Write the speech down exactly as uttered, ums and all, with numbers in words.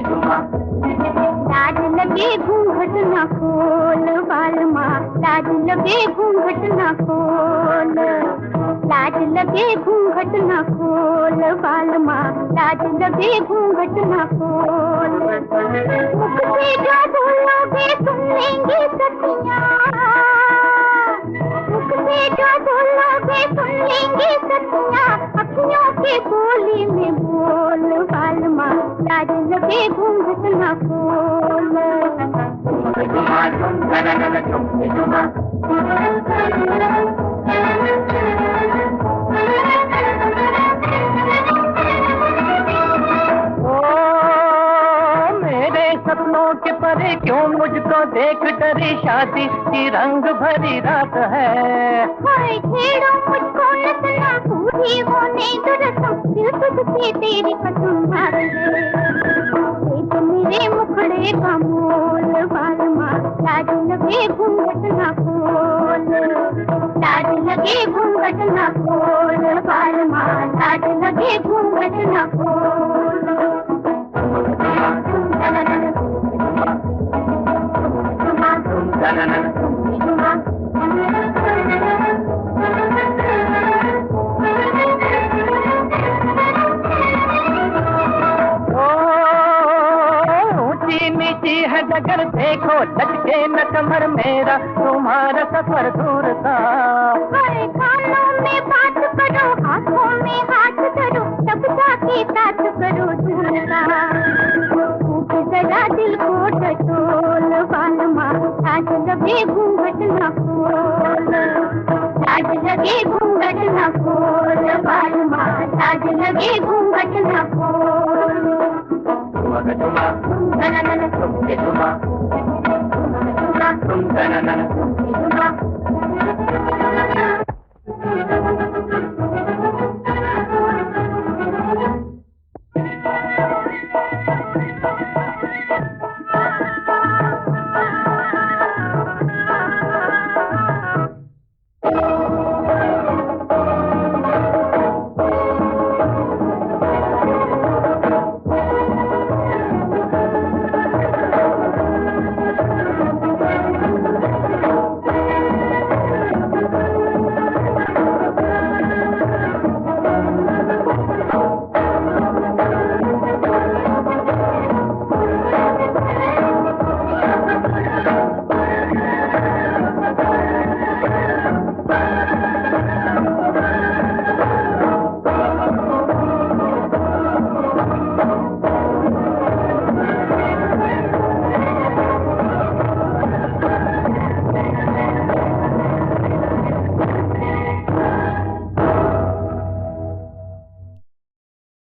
लाज लगे घूंघट न खोल बालमा, लाज लगे घूंघट न खोल, लाज लगे घूंघट न खोल बालमा, लाज लगे घूंघट न खोल। मुख से जो बोलोगे सुन लेंगे सखियाँ, मुख से जो बोलोगे सुन लेंगे सखियाँ, अखियों के बोली में बोल बालमा, लाज लगे घूंघट न खोल। सपनों के परे क्यों मुझको देख डरी, शादी की रंग भरी रात है। हाय छेड़ो मुझको लतना, पूरी होने दो रसम, दिल तुझसे तेरी कसम हार है। देख मेरे मुखड़े का मोल बालमा, लाज लगे घूंघट न खोल, लाज लगे घूंघट न खोल बालमा, लाज लगे घूंघट न खोल। ऊंची नीची है डगर देखो, लटके न कमर मेरा तुम्हारा सफर दूर था। कानों में बात करो, हाथों में हाथ धरो, तब जाके बात करो दूर का। जरा दिल को टटोल बालमा, लाज लगे घूंघट न खोल, लाज लगे घूंघट न खोल बालमा, लाज लगे घूंघट न खोल। तुम